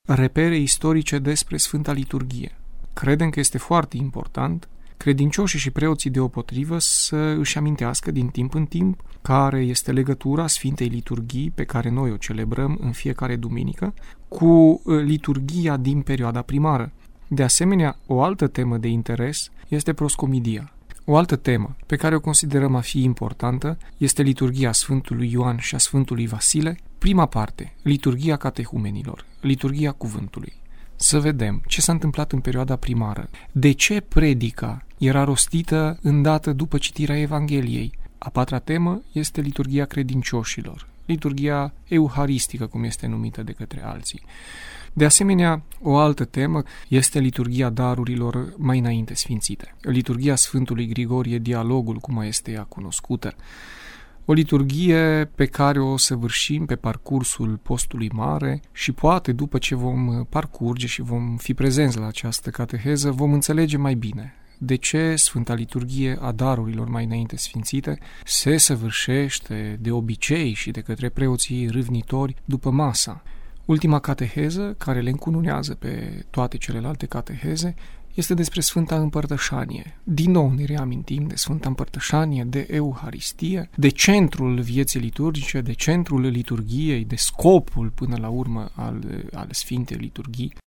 repere istorice despre Sfânta Liturghie. Credem că este foarte important credincioșii și preoții deopotrivă să își amintească din timp în timp care este legătura Sfintei Liturghii pe care noi o celebrăm în fiecare duminică cu liturghia din perioada primară. De asemenea, o altă temă de interes este proscomidia. O altă temă pe care o considerăm a fi importantă este liturghia Sfântului Ioan și a Sfântului Vasile. Prima parte, liturghia catehumenilor, liturghia cuvântului. Să vedem ce s-a întâmplat în perioada primară. De ce predica era rostită îndată după citirea Evangheliei? A patra temă este liturghia credincioșilor, liturghia euharistică, cum este numită de către alții. De asemenea, o altă temă este liturghia darurilor mai înainte sfințite. Liturghia Sfântului Grigorie, dialogul, cum mai este ea cunoscută. O liturghie pe care o săvârșim pe parcursul postului mare și poate după ce vom parcurge și vom fi prezenți la această cateheză, vom înțelege mai bine de ce Sfânta Liturghie a darurilor mai înainte sfințite se săvârșește de obicei și de către preoții râvnitori după masa. Ultima cateheză, care le încununează pe toate celelalte cateheze, este despre Sfânta Împărtășanie. Din nou ne reamintim de Sfânta Împărtășanie, de Euharistie, de centrul vieții liturgice, de centrul liturgiei, de scopul până la urmă al Sfintei Liturghii.